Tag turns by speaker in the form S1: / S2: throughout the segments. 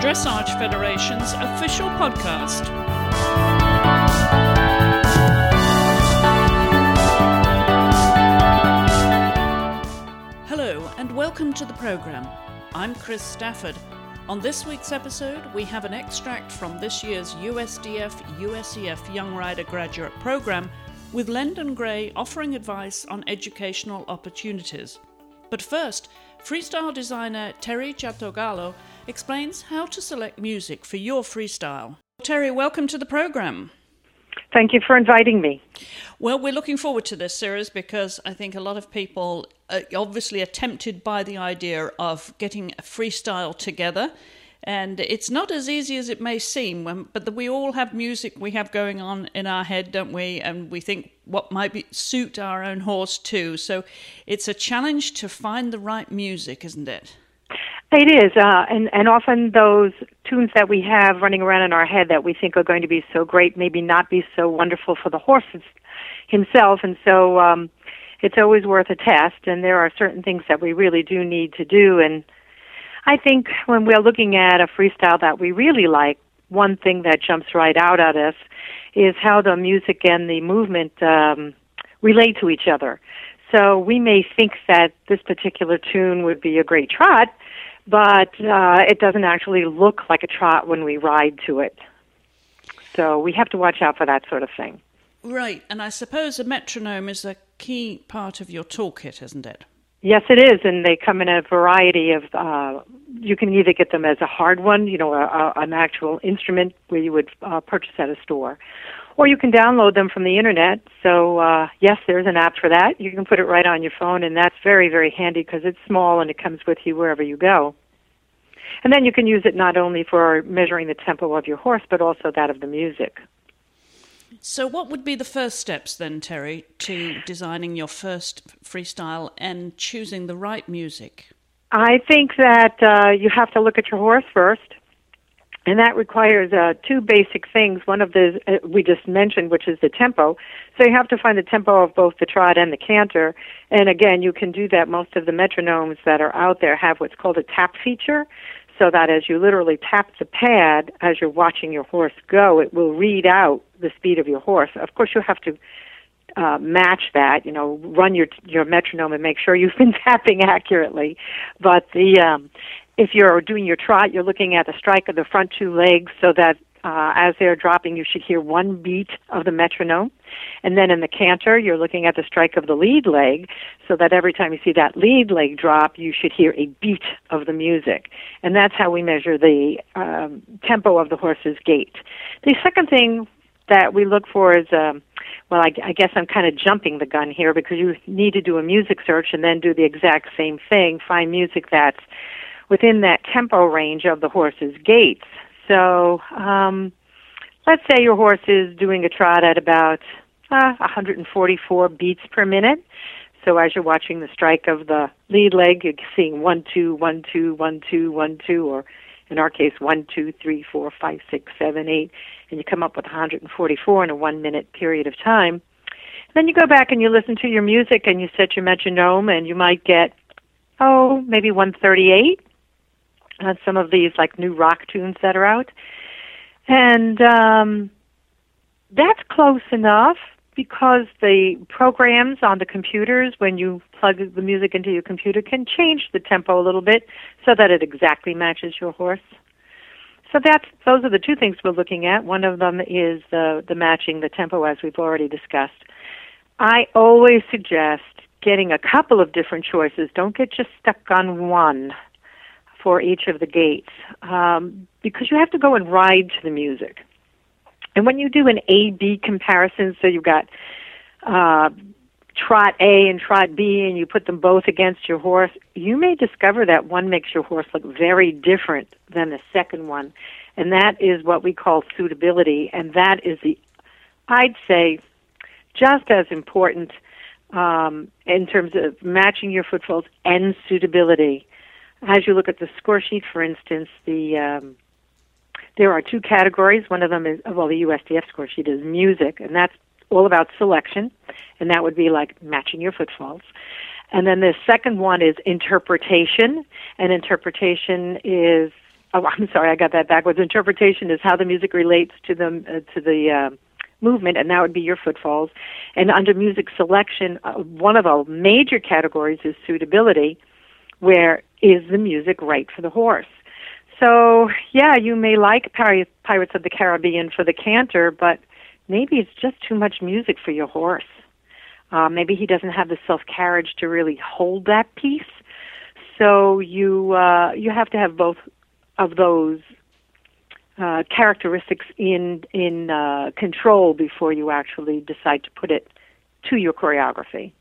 S1: Dressage Federation's official podcast. Hello and welcome to the program. I'm Chris Stafford. On this week's episode, we have an extract from this year's USDF-USEF Young Rider Graduate Program with Lendon Gray offering advice on educational opportunities. But first, freestyle designer Terry Chattogallo explains how to select music for your freestyle. Terry, welcome to the program.
S2: Thank you for inviting me.
S1: Well, we're looking forward to this series because I think a lot of people obviously are tempted by the idea of getting a freestyle together. And it's not as easy as it may seem, but we all have music we have going on in our head, don't we? And we think what might suit our own horse too. So it's a challenge to find the right music, isn't it?
S2: It is, and often those tunes that we have running around in our head that we think are going to be so great maybe not be so wonderful for the horse himself, and so it's always worth a test, and there are certain things that we really do need to do, and I think when we're looking at a freestyle that we really like, one thing that jumps right out at us is how the music and the movement relate to each other. So we may think that this particular tune would be a great trot, but it doesn't actually look like a trot when we ride to it. So we have to watch out for that sort of thing.
S1: Right, and I suppose a metronome is a key part of your toolkit, isn't it?
S2: Yes, it is, and they come in a variety of, you can either get them as a hard one, an actual instrument where you would purchase at a store, or you can download them from the internet. So, yes, there's an app for that. You can put it right on your phone, and that's very, very handy because it's small and it comes with you wherever you go. And then you can use it not only for measuring the tempo of your horse, but also that of the music.
S1: So what would be the first steps then, Terry, to designing your first freestyle and choosing the right music?
S2: I think that you have to look at your horse first, and that requires two basic things. One of the we just mentioned, which is the tempo. So you have to find the tempo of both the trot and the canter. And again, you can do that. Most of the metronomes that are out there have what's called a tap feature, so that as you literally tap the pad as you're watching your horse go, it will read out the speed of your horse. Of course, you have to match that, run your metronome and make sure you've been tapping accurately. But if you're doing your trot, you're looking at the strike of the front two legs so that as they're dropping, you should hear one beat of the metronome. And then in the canter, you're looking at the strike of the lead leg so that every time you see that lead leg drop, you should hear a beat of the music. And that's how we measure the tempo of the horse's gait. The second thing that we look for is, I guess I'm kind of jumping the gun here because you need to do a music search and then do the exact same thing, find music that's within that tempo range of the horse's gaits. So let's say your horse is doing a trot at about 144 beats per minute. So as you're watching the strike of the lead leg, you're seeing 1, 2, 1, 2, 1, 2, 1, 2, or in our case, 1, 2, 3, 4, 5, 6, 7, 8, and you come up with 144 in a 1 minute period of time. Then you go back and you listen to your music and you set your metronome and you might get, maybe 138. Some of these like new rock tunes that are out. And that's close enough because the programs on the computers, when you plug the music into your computer, can change the tempo a little bit so that it exactly matches your horse. So those are the two things we're looking at. One of them is the matching the tempo, as we've already discussed. I always suggest getting a couple of different choices. Don't get just stuck on one for each of the gaits, because you have to go and ride to the music. And when you do an A-B comparison, so you've got trot A and trot B, and you put them both against your horse, you may discover that one makes your horse look very different than the second one. And that is what we call suitability, and that is I'd say, just as important in terms of matching your footfalls and suitability. As you look at the score sheet, for instance, there are two categories. One of them is, the USDF score sheet is music, and that's all about selection, and that would be like matching your footfalls. And then the second one is interpretation, and interpretation is Oh, I'm sorry, I got that backwards. Interpretation is how the music relates to the movement, and that would be your footfalls. And under music selection, one of the major categories is suitability, where is the music right for the horse? So, yeah, you may like Pirates of the Caribbean for the canter, but maybe it's just too much music for your horse. Maybe he doesn't have the self-carriage to really hold that piece. So you have to have both of those characteristics in control before you actually decide to put it to your choreography.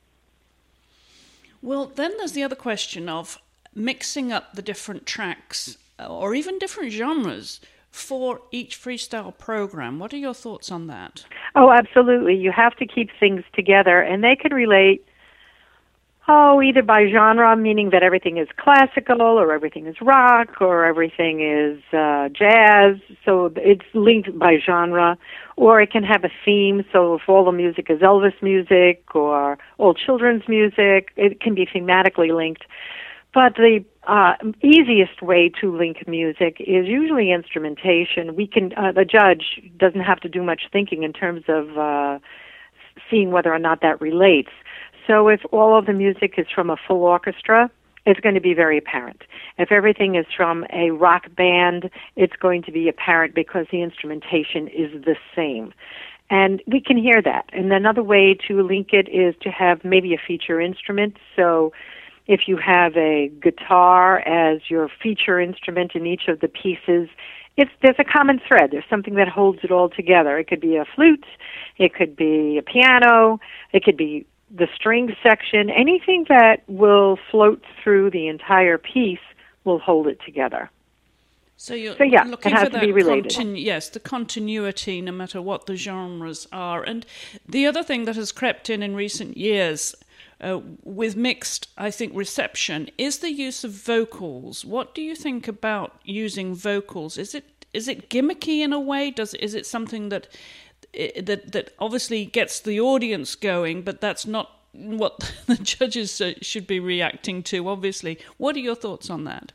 S1: Well, then there's the other question of mixing up the different tracks or even different genres for each freestyle program. What are your thoughts on that?
S2: Oh, absolutely. You have to keep things together, and they can relate, either by genre, meaning that everything is classical or everything is rock or everything is jazz, so it's linked by genre, or it can have a theme, so if all the music is Elvis music or all children's music, it can be thematically linked. But the easiest way to link music is usually instrumentation. We can the judge doesn't have to do much thinking in terms of seeing whether or not that relates. So if all of the music is from a full orchestra, it's going to be very apparent. If everything is from a rock band, it's going to be apparent because the instrumentation is the same. And we can hear that. And another way to link it is to have maybe a feature instrument. So if you have a guitar as your feature instrument in each of the pieces, there's a common thread. There's something that holds it all together. It could be a flute, it could be a piano, it could be the string section. Anything that will float through the entire piece will hold it together.
S1: So you're
S2: yeah,
S1: looking
S2: it has
S1: for that
S2: to be related.
S1: Yes, the continuity, no matter what the genres are. And the other thing that has crept in recent years with mixed, I think, reception is the use of vocals. What do you think about using vocals? Is it gimmicky in a way? Is it something that obviously gets the audience going, but that's not what the judges should be reacting to, obviously? What are your thoughts on that?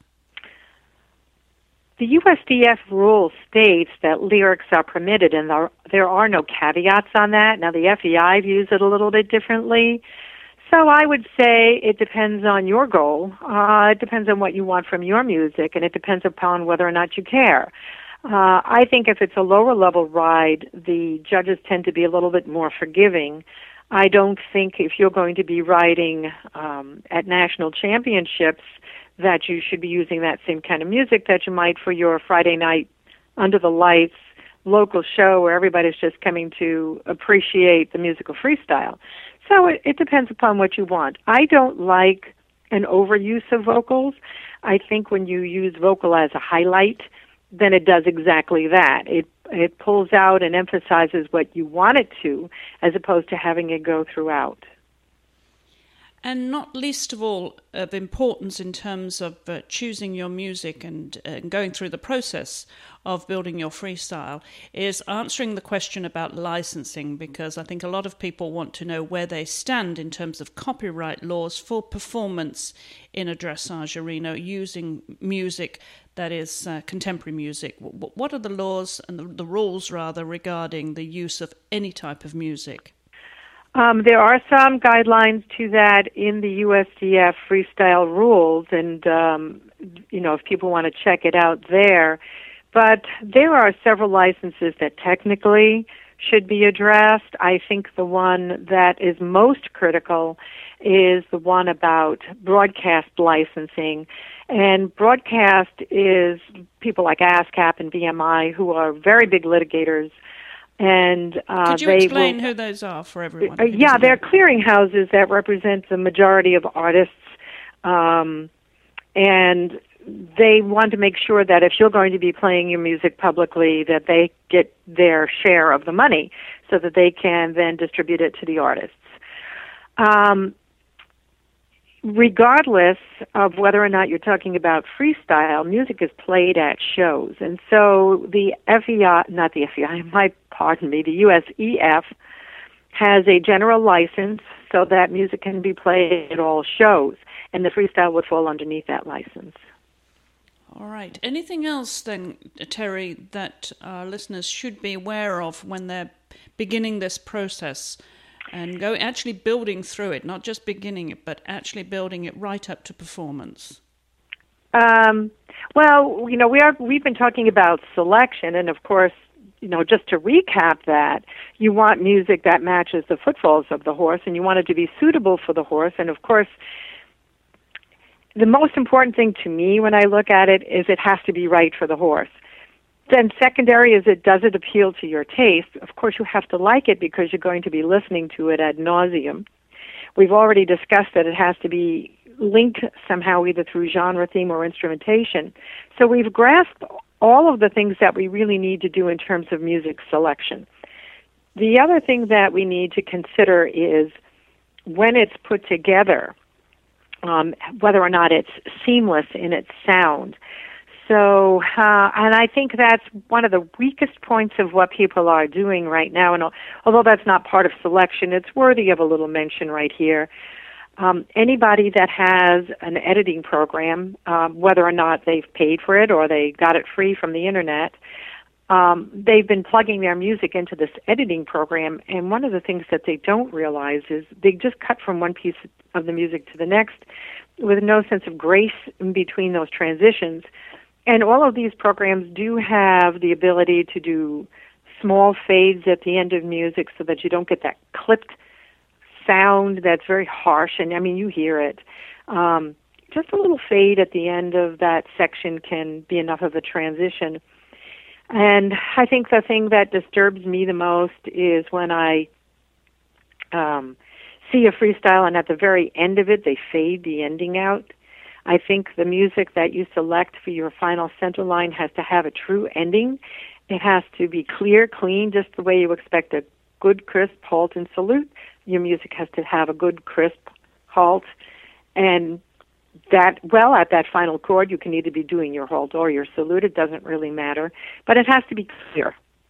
S2: The USDF rule states that lyrics are permitted, and there are no caveats on that. Now, the FEI views it a little bit differently. So I would say it depends on your goal. It depends on what you want from your music, and it depends upon whether or not you care. I think if it's a lower level ride, the judges tend to be a little bit more forgiving. I don't think if you're going to be riding at national championships that you should be using that same kind of music that you might for your Friday night under the lights local show where everybody's just coming to appreciate the musical freestyle. So it depends upon what you want. I don't like an overuse of vocals. I think when you use vocal as a highlight, then it does exactly that. It pulls out and emphasizes what you want it to, as opposed to having it go throughout.
S1: And not least of all, of importance in terms of choosing your music and going through the process of building your freestyle is answering the question about licensing, because I think a lot of people want to know where they stand in terms of copyright laws for performance in a dressage arena using music that is contemporary music. What are the laws and the rules, rather, regarding the use of any type of music?
S2: There are some guidelines to that in the USDF freestyle rules, and if people want to check it out there. But there are several licenses that technically should be addressed. I think the one that is most critical is the one about broadcast licensing. And broadcast is people like ASCAP and BMI, who are very big litigators. And
S1: could you explain who those are for everyone?
S2: They're clearinghouses that represent the majority of artists, and they want to make sure that if you're going to be playing your music publicly, that they get their share of the money, so that they can then distribute it to the artists. Regardless of whether or not you're talking about freestyle, music is played at shows. And so the the USEF has a general license so that music can be played at all shows, and the freestyle would fall underneath that license.
S1: All right. Anything else then, Terry, that our listeners should be aware of when they're beginning this process and actually building through it, not just beginning it, but actually building it right up to performance?
S2: Well, we've been talking about selection, and of course, just to recap that, you want music that matches the footfalls of the horse, and you want it to be suitable for the horse. And of course, the most important thing to me when I look at it is it has to be right for the horse. Then secondary is does it appeal to your taste? Of course, you have to like it because you're going to be listening to it ad nauseum. We've already discussed that it has to be linked somehow either through genre, theme, or instrumentation. So we've grasped all of the things that we really need to do in terms of music selection. The other thing that we need to consider is when it's put together, whether or not it's seamless in its sound. So, and I think that's one of the weakest points of what people are doing right now. And although that's not part of selection, it's worthy of a little mention right here. Anybody that has an editing program, whether or not they've paid for it or they got it free from the internet, they've been plugging their music into this editing program, and one of the things that they don't realize is they just cut from one piece of the music to the next with no sense of grace in between those transitions. And all of these programs do have the ability to do small fades at the end of music so that you don't get that clipped sound that's very harsh, and I mean, you hear it. Just a little fade at the end of that section can be enough of a transition. And I think the thing that disturbs me the most is when I see a freestyle and at the very end of it they fade the ending out. I think the music that you select for your final center line has to have a true ending. It has to be clear, clean, just the way you expect a good, crisp halt and salute. Your music has to have a good, crisp halt. And that, well, at that final chord, you can either be doing your halt or your salute. It doesn't really matter. But it has to be clear.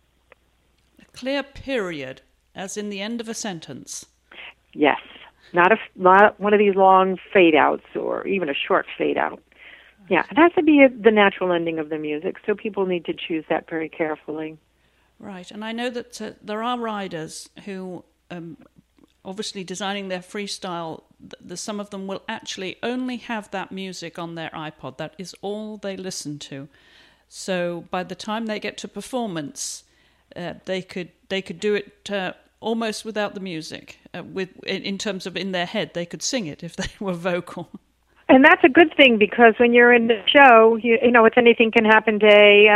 S1: A clear period, as in the end of a sentence.
S2: Yes. Not one of these long fade-outs or even a short fade-out. Yeah, it has to be the natural ending of the music, so people need to choose that very carefully.
S1: Right, and I know that there are riders who, obviously designing their freestyle, some of them will actually only have that music on their iPod. That is all they listen to. So by the time they get to performance, they could do it almost without the music. In terms of in their head, they could sing it if they were vocal.
S2: And that's a good thing, because when you're in the show, you know, it's anything can happen day.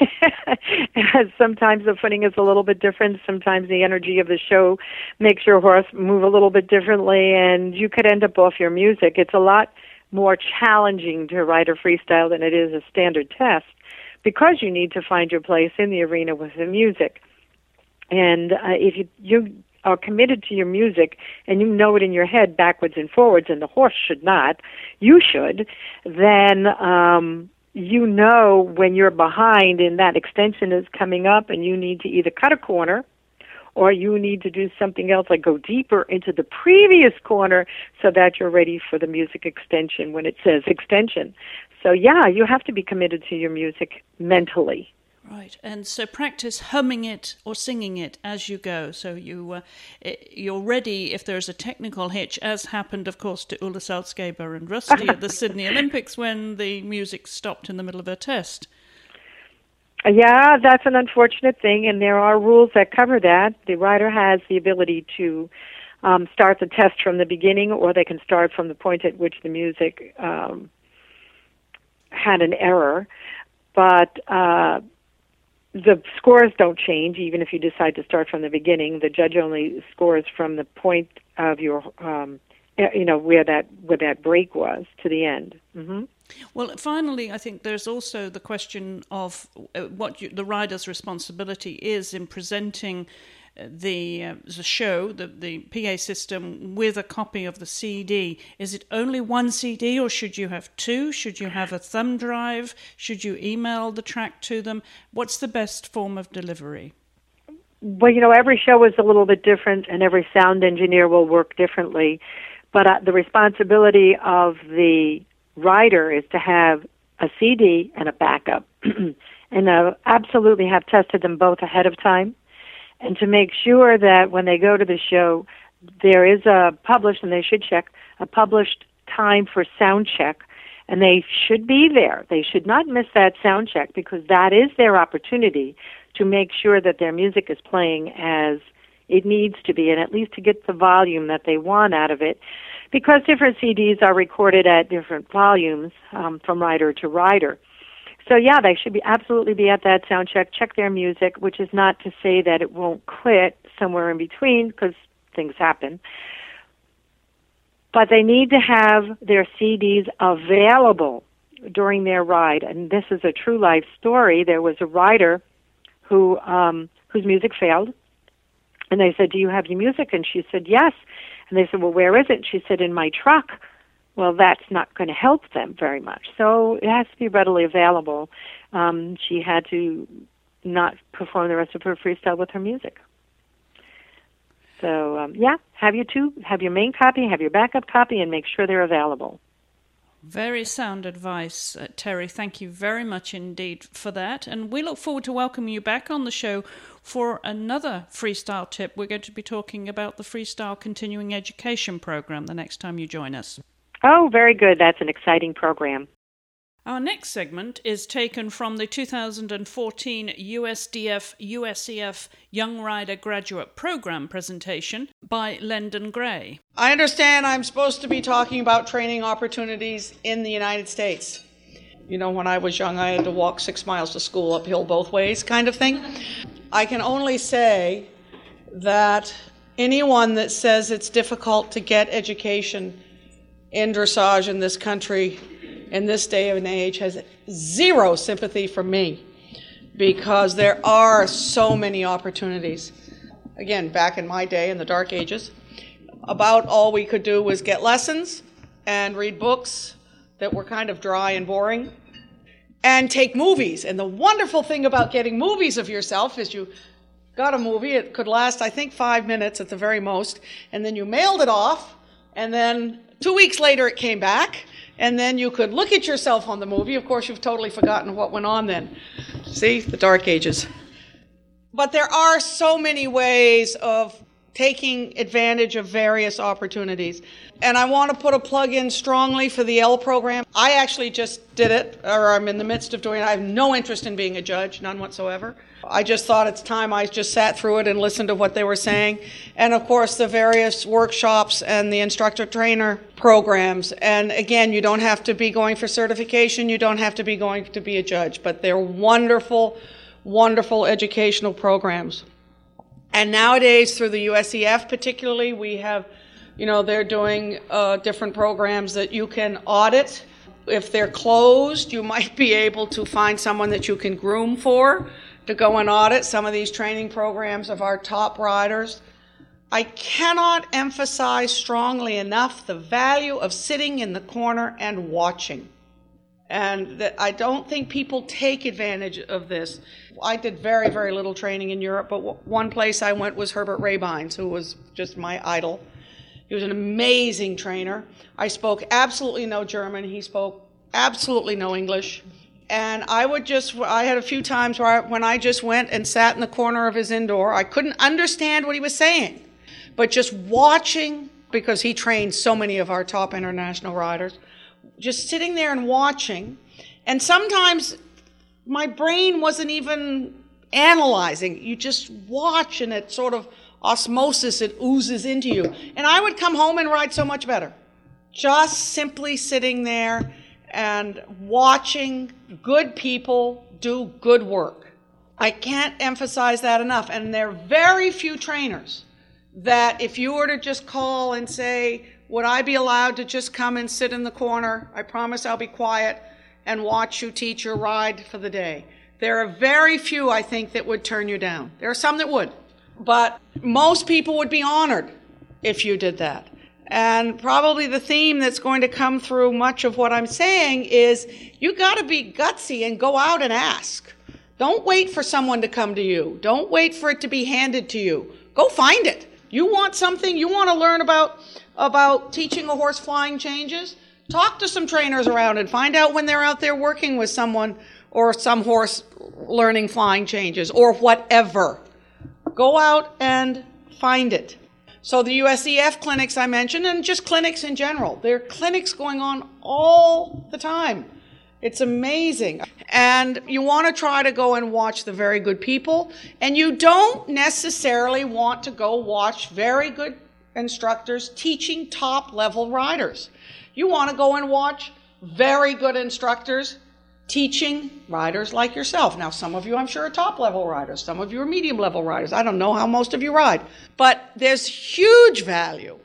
S2: Sometimes the footing is a little bit different. Sometimes the energy of the show makes your horse move a little bit differently, and you could end up off your music. It's a lot more challenging to ride a freestyle than it is a standard test, because you need to find your place in the arena with the music. And if you are committed to your music and you know it in your head backwards and forwards, and the horse should not, you should, then you know when you're behind and that extension is coming up and you need to either cut a corner or you need to do something else, like go deeper into the previous corner so that you're ready for the music extension when it says extension. So yeah, you have to be committed to your music mentally.
S1: Right, and so practice humming it or singing it as you go, so you're ready if there's a technical hitch, as happened, of course, to Ulla Salzgeber and Rusty at the Sydney Olympics when the music stopped in the middle of her test.
S2: Yeah, that's an unfortunate thing, and there are rules that cover that. The rider has the ability to start the test from the beginning, or they can start from the point at which the music had an error. But the scores don't change, even if you decide to start from the beginning. The judge only scores from the point of your, where that break was to the end. Mm-hmm.
S1: Well, finally, I think there's also the question of what the rider's responsibility is in presenting the show, the PA system, with a copy of the CD. Is it only one CD, or should you have two? Should you have a thumb drive? Should you email the track to them? What's the best form of delivery?
S2: Well, every show is a little bit different, and every sound engineer will work differently. But the responsibility of the rider is to have a CD and a backup. And absolutely have tested them both ahead of time. And to make sure that when they go to the show, there is a published, and they should check, a published time for sound check. And they should be there. They should not miss that sound check, because that is their opportunity to make sure that their music is playing as it needs to be, and at least to get the volume that they want out of it. Because different CDs are recorded at different volumes from rider to rider. So yeah, they should absolutely be at that sound check, check their music, which is not to say that it won't quit somewhere in between, because things happen. But they need to have their CDs available during their ride. And this is a true life story. There was a rider whose music failed. And they said, "Do you have your music?" And she said, "Yes." And they said, "Well, where is it?" And she said, "In my truck." Well, that's not going to help them very much. So it has to be readily available. She had to not perform the rest of her freestyle with her music. So, have your main copy, have your backup copy, and make sure they're available.
S1: Very sound advice, Terry. Thank you very much indeed for that. And we look forward to welcoming you back on the show for another freestyle tip. We're going to be talking about the Freestyle Continuing Education Program the next time you join us.
S2: Oh, very good. That's an exciting program.
S1: Our next segment is taken from the 2014 USDF-USEF Young Rider Graduate Program presentation by Lendon Gray.
S3: I understand I'm supposed to be talking about training opportunities in the United States. You know, when I was young, I had to walk 6 miles to school uphill both ways kind of thing. I can only say that anyone that says it's difficult to get education in dressage in this country in this day and age has zero sympathy for me, because there are so many opportunities. Again, back in my day, in the dark ages, about all we could do was get lessons and read books that were kind of dry and boring, and take movies. And the wonderful thing about getting movies of yourself is you got a movie, it could last, I think, 5 minutes at the very most, and then you mailed it off, and then 2 weeks later it came back, and then you could look at yourself on the movie. Of course, you've totally forgotten what went on then. See, the dark ages. But there are so many ways of taking advantage of various opportunities. And I want to put a plug in strongly for the L program. I actually just did it, or I'm in the midst of doing it. I have no interest in being a judge, none whatsoever. I just thought it's time I just sat through it and listened to what they were saying. And of course, the various workshops and the instructor-trainer programs. And again, you don't have to be going for certification. You don't have to be going to be a judge. But they're wonderful, wonderful educational programs. And nowadays, through the USEF particularly, we have, they're doing different programs that you can audit. If they're closed, you might be able to find someone that you can groom for to go and audit some of these training programs of our top riders. I cannot emphasize strongly enough the value of sitting in the corner and watching. And that I don't think people take advantage of this. I did very, very little training in Europe, but one place I went was Herbert Rabines, who was just my idol. He was an amazing trainer. I spoke absolutely no German. He spoke absolutely no English. And I had a few times when I just went and sat in the corner of his indoor. I couldn't understand what he was saying, but just watching, because he trained so many of our top international riders, just sitting there and watching. And sometimes my brain wasn't even analyzing. You just watch, and it sort of osmosis, it oozes into you. And I would come home and ride so much better. Just simply sitting there and watching good people do good work. I can't emphasize that enough. And there are very few trainers that if you were to just call and say, would I be allowed to just come and sit in the corner? I promise I'll be quiet and watch you teach your ride for the day. There are very few, I think, that would turn you down. There are some that would. But most people would be honored if you did that. And probably the theme that's going to come through much of what I'm saying is you got to be gutsy and go out and ask. Don't wait for someone to come to you. Don't wait for it to be handed to you. Go find it. You want something, you want to learn about teaching a horse flying changes, Talk to some trainers around and find out when they're out there working with someone or some horse learning flying changes or whatever. Go out and find it. So the USEF clinics I mentioned, and just clinics in general. There are clinics going on all the time. It's amazing. And you want to try to go and watch the very good people. And you don't necessarily want to go watch very good instructors teaching top-level riders. You want to go and watch very good instructors teaching riders like yourself. Now, some of you, I'm sure, are top-level riders. Some of you are medium-level riders. I don't know how most of you ride. But there's huge value.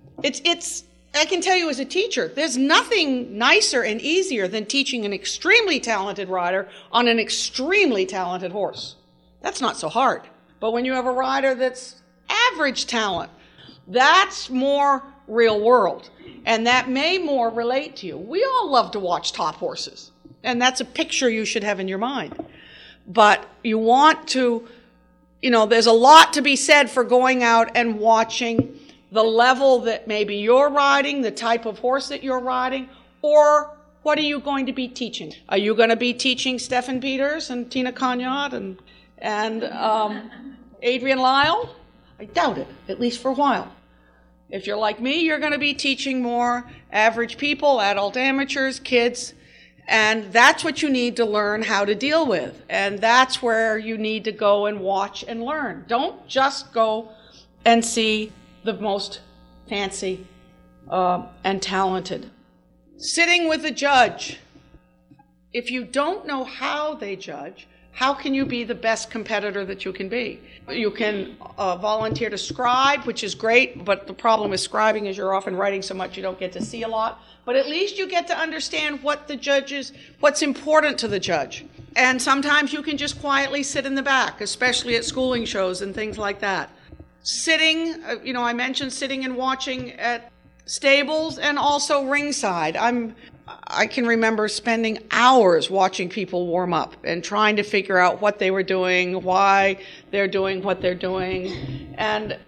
S3: I can tell you as a teacher, there's nothing nicer and easier than teaching an extremely talented rider on an extremely talented horse. That's not so hard. But when you have a rider that's average talent, that's more real world. And that may more relate to you. We all love to watch top horses. And that's a picture you should have in your mind. But you want to, there's a lot to be said for going out and watching the level that maybe you're riding, the type of horse that you're riding, or what are you going to be teaching? Are you going to be teaching Stefan Peters and Tina Cognard and Adrian Lyle? I doubt it, at least for a while. If you're like me, you're going to be teaching more average people, adult amateurs, kids, and that's what you need to learn how to deal with. And that's where you need to go and watch and learn. Don't just go and see the most fancy and talented. Sitting with a judge. If you don't know how they judge, how can you be the best competitor that you can be? You can volunteer to scribe, which is great, but the problem with scribing is you're often writing so much you don't get to see a lot. But at least you get to understand what's important to the judge. And sometimes you can just quietly sit in the back, especially at schooling shows and things like that. Sitting, I mentioned sitting and watching at stables and also ringside. I can remember spending hours watching people warm up and trying to figure out what they were doing, why they're doing what they're doing. And,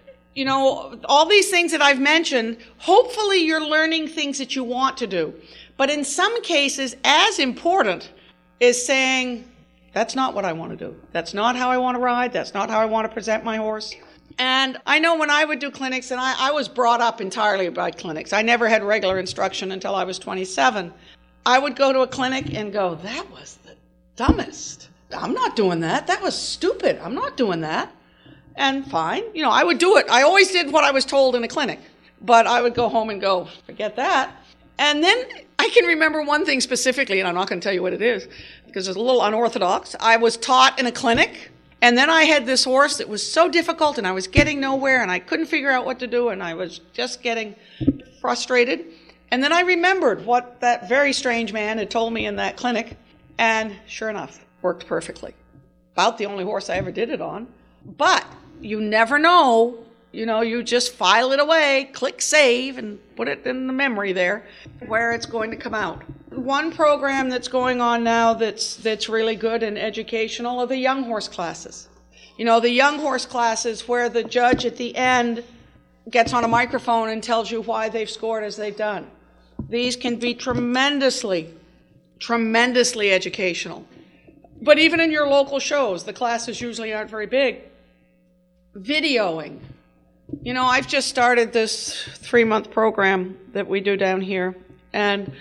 S3: all these things that I've mentioned, hopefully you're learning things that you want to do. But in some cases, as important is saying, that's not what I want to do. That's not how I want to ride. That's not how I want to present my horse. And I know when I would do clinics, and I was brought up entirely by clinics. I never had regular instruction until I was 27. I would go to a clinic and go, that was the dumbest. I'm not doing that. That was stupid. I'm not doing that. And fine. I would do it. I always did what I was told in a clinic. But I would go home and go, forget that. And then I can remember one thing specifically, and I'm not going to tell you what it is, because it's a little unorthodox. I was taught in a clinic. And then I had this horse that was so difficult, and I was getting nowhere, and I couldn't figure out what to do, and I was just getting frustrated. And then I remembered what that very strange man had told me in that clinic, and sure enough, worked perfectly. About the only horse I ever did it on. But you never know. You just file it away, click save, and put it in the memory there where it's going to come out. One program that's going on now that's really good and educational are the young horse classes. The young horse classes where the judge at the end gets on a microphone and tells you why they've scored as they've done. These can be tremendously educational. But even in your local shows, the classes usually aren't very big. Videoing. I've just started this 3-month program that we do down here, and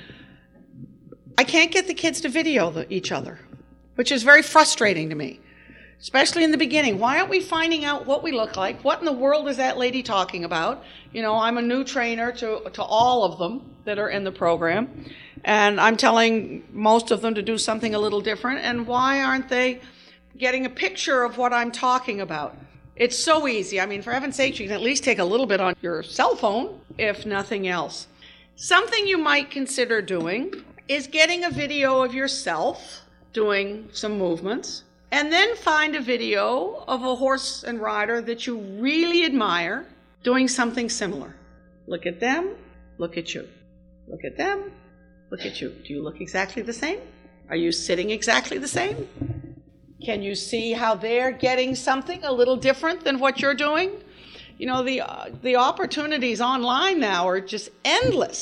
S3: I can't get the kids to video each other, which is very frustrating to me, especially in the beginning. Why aren't we finding out what we look like? What in the world is that lady talking about? I'm a new trainer to all of them that are in the program, and I'm telling most of them to do something a little different, and why aren't they getting a picture of what I'm talking about? It's so easy. For heaven's sake, you can at least take a little bit on your cell phone, if nothing else. Something you might consider doing is getting a video of yourself doing some movements, and then find a video of a horse and rider that you really admire doing something similar. Look at them, look at you. Look at them, look at you. Do you look exactly the same? Are you sitting exactly the same? Can you see how they're getting something a little different than what you're doing? The opportunities online now are just endless.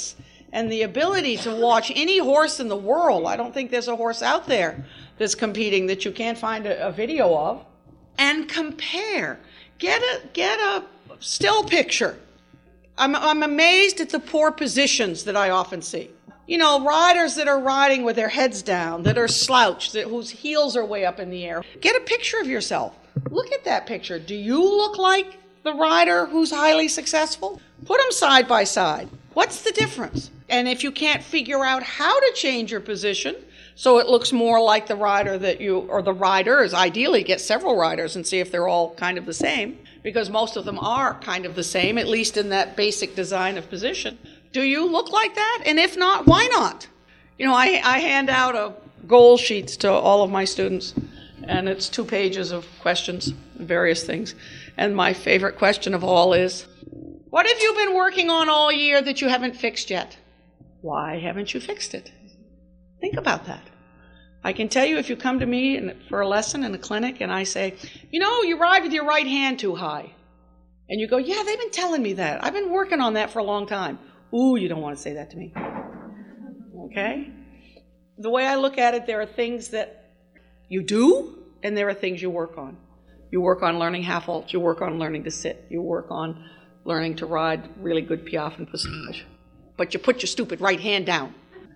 S3: and the ability to watch any horse in the world. I don't think there's a horse out there that's competing that you can't find a video of, and compare. Get a still picture. I'm amazed at the poor positions that I often see. You know, riders that are riding with their heads down, that are slouched, whose heels are way up in the air. Get a picture of yourself. Look at that picture. Do you look like the rider who's highly successful? Put them side by side. What's the difference? And if you can't figure out how to change your position so it looks more like the rider that you, or the riders, ideally get several riders and see if they're all kind of the same, because most of them are kind of the same, at least in that basic design of position. Do you look like that? And if not, why not? You know, I hand out goal sheets to all of my students, and it's 2 pages of questions, various things. And my favorite question of all is, what have you been working on all year that you haven't fixed yet? Why haven't you fixed it? Think about that. I can tell you, if you come to me for a lesson in a clinic and I say, you know, you ride with your right hand too high. And you go, yeah, they've been telling me that. I've been working on that for a long time. Ooh, you don't want to say that to me. Okay? The way I look at it, there are things that you do, and there are things you work on. You work on learning half halt. You work on learning to sit. You work on learning to ride really good piaffe and passage. But you put your stupid right hand down.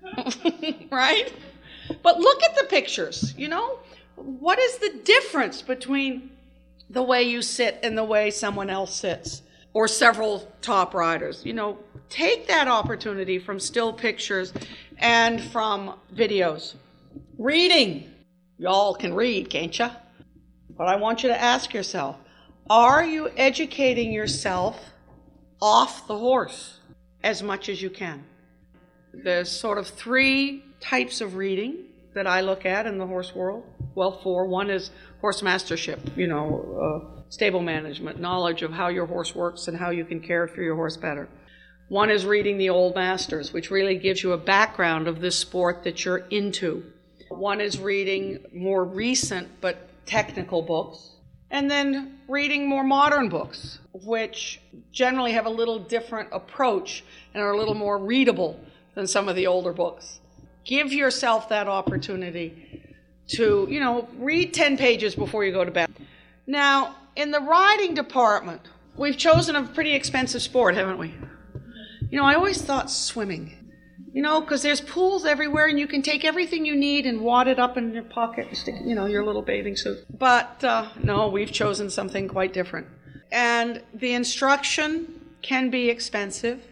S3: Right? But look at the pictures, you know? What is the difference between the way you sit and the way someone else sits? Or several top riders? You know, take that opportunity from still pictures and from videos. Reading. Y'all can read, can't you? But I want you to ask yourself, are you educating yourself off the horse as much as you can? There's sort of 3 types of reading that I look at in the horse world. Well, 4. One is horse mastership, you know, stable management, knowledge of how your horse works and how you can care for your horse better. One is reading the old masters, which really gives you a background of this sport that you're into. One is reading more recent but technical books. And then reading more modern books, which generally have a little different approach and are a little more readable than some of the older books. Give yourself that opportunity to, you know, read 10 pages before you go to bed. Now, in the riding department, we've chosen a pretty expensive sport, haven't we? You know, I always thought swimming, you know, because there's pools everywhere and you can take everything you need and wad it up in your pocket and stick, you know, your little bathing suit. But no, we've chosen something quite different. And the instruction can be expensive,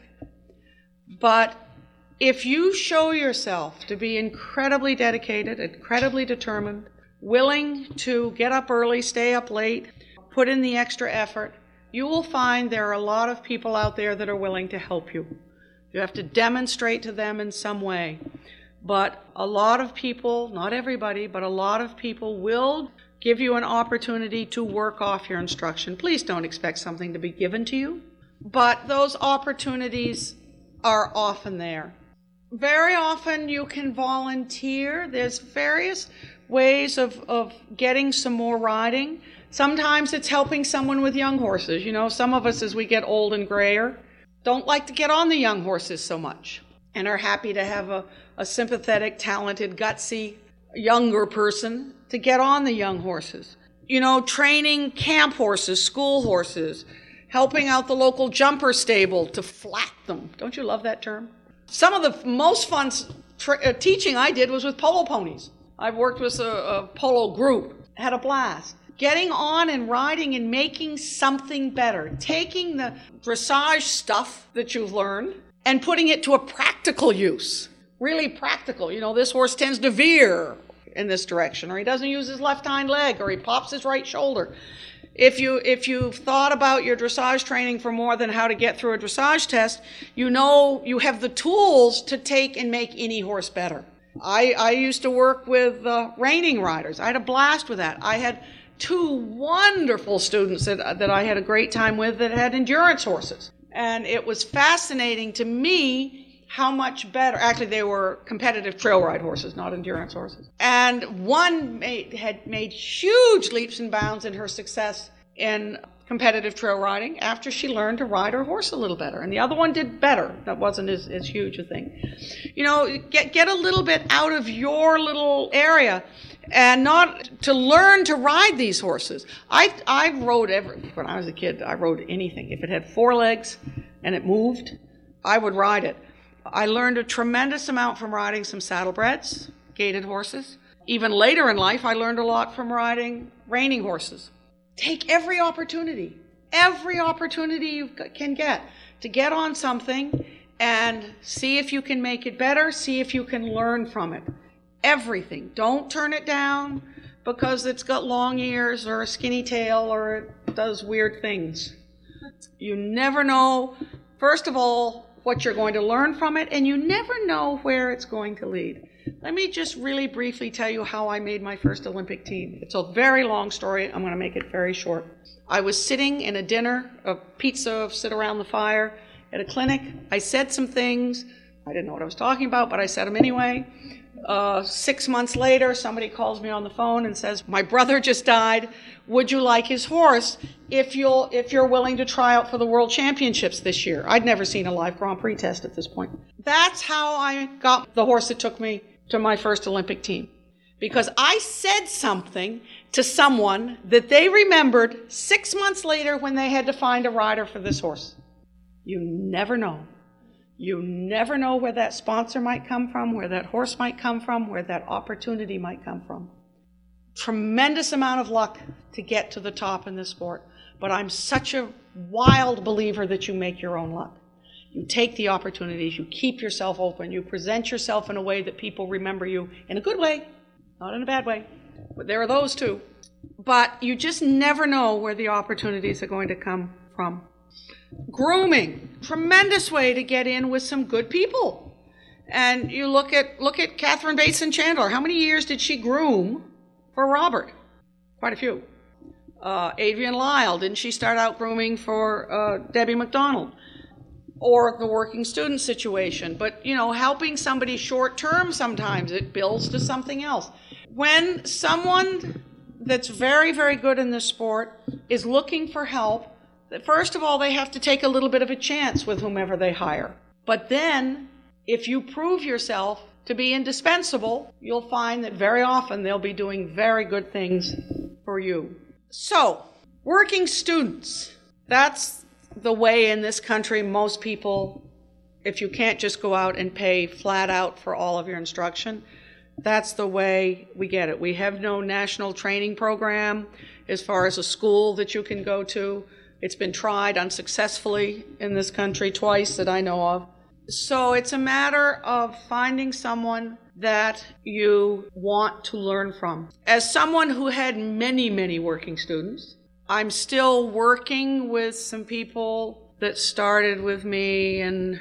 S3: but if you show yourself to be incredibly dedicated, incredibly determined, willing to get up early, stay up late, put in the extra effort, you will find there are a lot of people out there that are willing to help you. You have to demonstrate to them in some way. But a lot of people, not everybody, but a lot of people will give you an opportunity to work off your instruction. Please don't expect something to be given to you, but those opportunities are often there. Very often you can volunteer. There's various ways of getting some more riding. Sometimes it's helping someone with young horses. You know, some of us, as we get old and grayer, don't like to get on the young horses so much and are happy to have a sympathetic, talented, gutsy, younger person to get on the young horses. You know, training camp horses, school horses, helping out the local jumper stable to flat them. Don't you love that term? Some of the most fun teaching I did was with polo ponies. I've worked with a polo group, had a blast. Getting on and riding and making something better. Taking the dressage stuff that you've learned and putting it to a practical use. Really practical. You know, this horse tends to veer in this direction, or he doesn't use his left hind leg, or he pops his right shoulder. If you've thought about your dressage training for more than how to get through a dressage test, you know you have the tools to take and make any horse better. I used to work with reining riders. I had a blast with that. I had 2 wonderful students that I had a great time with that had endurance horses. And it was fascinating to me how much better, actually they were competitive trail ride horses, not endurance horses. And one had made huge leaps and bounds in her success in competitive trail riding after she learned to ride her horse a little better. And the other one did better. That wasn't as huge a thing. You know, get a little bit out of your little area and not to learn to ride these horses. I rode when I was a kid, I rode anything. If it had 4 legs and it moved, I would ride it. I learned a tremendous amount from riding some saddlebreds, gaited horses. Even later in life, I learned a lot from riding reining horses. Take every opportunity you can get to get on something and see if you can make it better, see if you can learn from it. Everything. Don't turn it down because it's got long ears or a skinny tail or it does weird things. You never know, first of all, what you're going to learn from it, and you never know where it's going to lead. Let me just really briefly tell you how I made my first Olympic team. It's a very long story. I'm going to make it very short. I was sitting in a dinner, a pizza, sit around the fire at a clinic. I said some things. I didn't know what I was talking about, but I said them anyway. 6 months later, somebody calls me on the phone and says, my brother just died. Would you like his horse if you're willing to try out for the World Championships this year? I'd never seen a live Grand Prix test at this point. That's how I got the horse that took me to my first Olympic team. Because I said something to someone that they remembered 6 months later when they had to find a rider for this horse. You never know. You never know where that sponsor might come from, where that horse might come from, where that opportunity might come from. Tremendous amount of luck to get to the top in this sport, but I'm such a wild believer that you make your own luck. You take the opportunities, you keep yourself open, you present yourself in a way that people remember you in a good way, not in a bad way, but there are those too. But you just never know where the opportunities are going to come from. Grooming, tremendous way to get in with some good people. And you look at Catherine Bateson Chandler. How many years did she groom for Robert? Quite a few. Adrienne Lyle, didn't she start out grooming for Debbie McDonald? Or the working student situation. But, you know, helping somebody short term sometimes, it builds to something else. When someone that's very, very good in this sport is looking for help, first of all, they have to take a little bit of a chance with whomever they hire. But then, if you prove yourself to be indispensable, you'll find that very often they'll be doing very good things for you. So, working students, that's the way in this country most people, if you can't just go out and pay flat out for all of your instruction, that's the way we get it. We have no national training program as far as a school that you can go to. It's been tried unsuccessfully in this country twice that I know of. So it's a matter of finding someone that you want to learn from. As someone who had many, many working students, I'm still working with some people that started with me in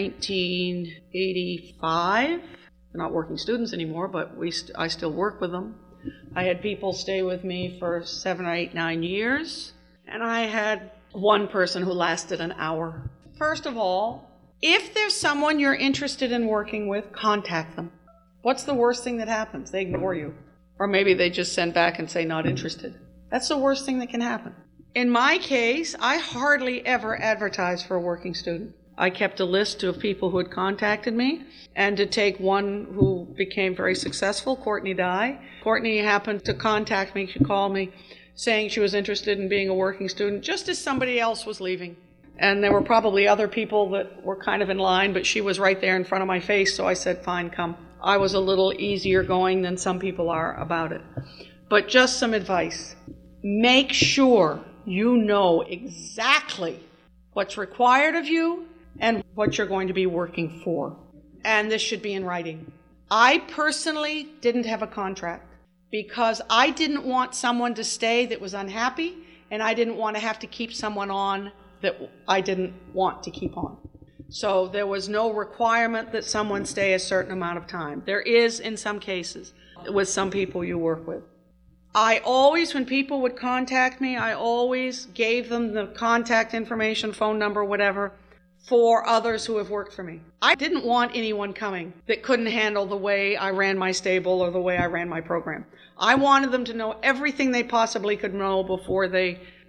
S3: 1985. They're not working students anymore, but I still work with them. I had people stay with me for 7 or 8, 9 years. And I had one person who lasted an hour. First of all, if there's someone you're interested in working with, contact them. What's the worst thing that happens? They ignore you. Or maybe they just send back and say not interested. That's the worst thing that can happen. In my case, I hardly ever advertised for a working student. I kept a list of people who had contacted me, and to take one who became very successful, Courtney Dye. Courtney happened to contact me. She called me saying she was interested in being a working student just as somebody else was leaving. And there were probably other people that were kind of in line, but she was right there in front of my face, so I said, fine, come. I was a little easier going than some people are about it. But just some advice. Make sure you know exactly what's required of you and what you're going to be working for. And this should be in writing. I personally didn't have a contract because I didn't want someone to stay that was unhappy, and I didn't want to have to keep someone on that I didn't want to keep on. So there was no requirement that someone stay a certain amount of time. There is in some cases with some people you work with. I always, when people would contact me, I always gave them the contact information, phone number, whatever, for others who have worked for me. I didn't want anyone coming that couldn't handle the way I ran my stable or the way I ran my program. I wanted them to know everything they possibly could know before they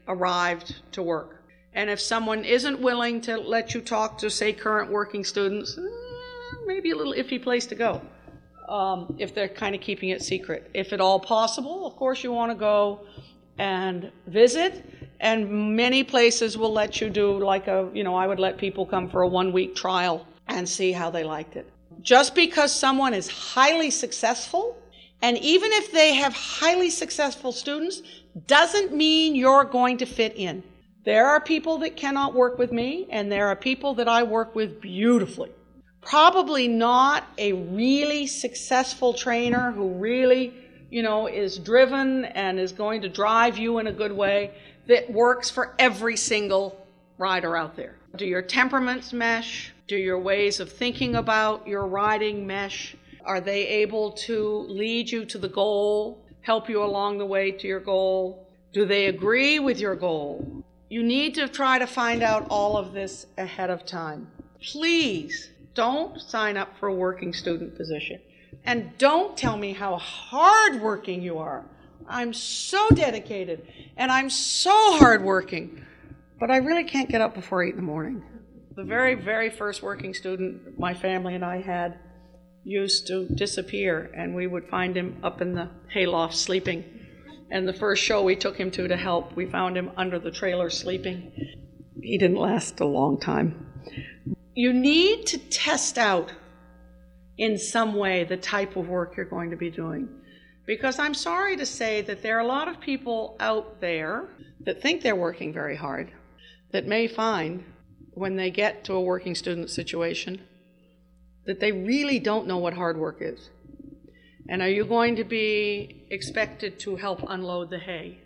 S3: arrived to work. And if someone isn't willing to let you talk to, say, current working students, maybe a little iffy place to go, if they're kind of keeping it secret. If at all possible, of course you want to go and visit, and many places will let you do like I would let people come for a 1-week trial and see how they liked it. Just because someone is highly successful, and even if they have highly successful students, doesn't mean you're going to fit in. There are people that cannot work with me, and there are people that I work with beautifully. Probably not a really successful trainer who really, is driven and is going to drive you in a good way that works for every single rider out there. Do your temperaments mesh? Do your ways of thinking about your riding mesh? Are they able to lead you to the goal, help you along the way to your goal? Do they agree with your goal? You need to try to find out all of this ahead of time. Please don't sign up for a working student position. And don't tell me how hardworking you are. I'm so dedicated and I'm so hardworking, but I really can't get up before 8 in the morning. The very, very first working student my family and I had used to disappear, and we would find him up in the hayloft sleeping. And the first show we took him to help, we found him under the trailer sleeping. He didn't last a long time. You need to test out in some way the type of work you're going to be doing. Because I'm sorry to say that there are a lot of people out there that think they're working very hard, that may find when they get to a working student situation that they really don't know what hard work is. And are you going to be expected to help unload the hay?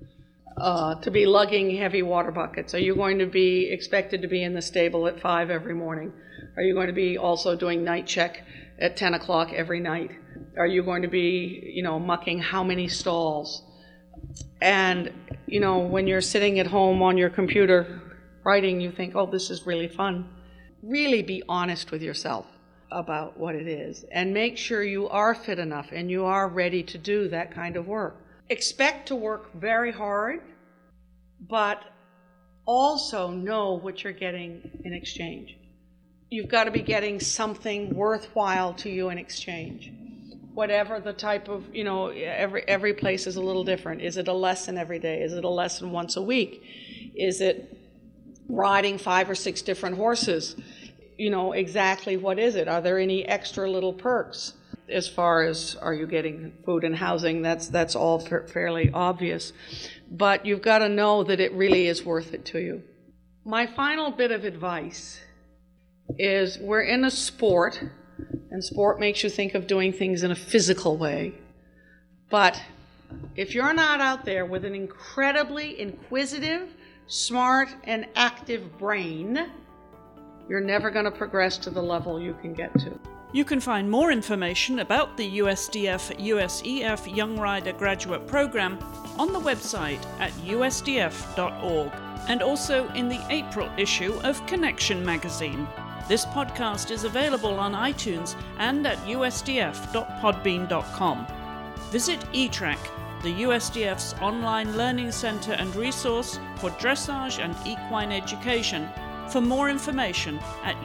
S3: To be lugging heavy water buckets? Are you going to be expected to be in the stable at 5 every morning? Are you going to be also doing night check at 10 o'clock every night? Are you going to be, mucking how many stalls? And, when you're sitting at home on your computer writing, you think, oh, this is really fun. Really be honest with yourself about what it is, and make sure you are fit enough and you are ready to do that kind of work. Expect to work very hard, but also know what you're getting in exchange. You've got to be getting something worthwhile to you in exchange. Whatever the type of, every place is a little different. Is it a lesson every day? Is it a lesson once a week? Is it riding 5 or 6 different horses? Exactly what is it? Are there any extra little perks? As far as, are you getting food and housing? That's all fairly obvious. But you've got to know that it really is worth it to you. My final bit of advice is, we're in a sport, and sport makes you think of doing things in a physical way. But if you're not out there with an incredibly inquisitive, smart, and active brain, you're never going to progress to the level you can get to.
S1: You can find more information about the USDF-USEF Young Rider Graduate Program on the website at usdf.org, and also in the April issue of Connection magazine. This podcast is available on iTunes and at usdf.podbean.com. Visit eTrack, the USDF's online learning center and resource for dressage and equine education, for more information at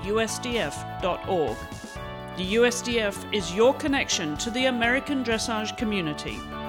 S1: usdf.org. The USDF is your connection to the American dressage community.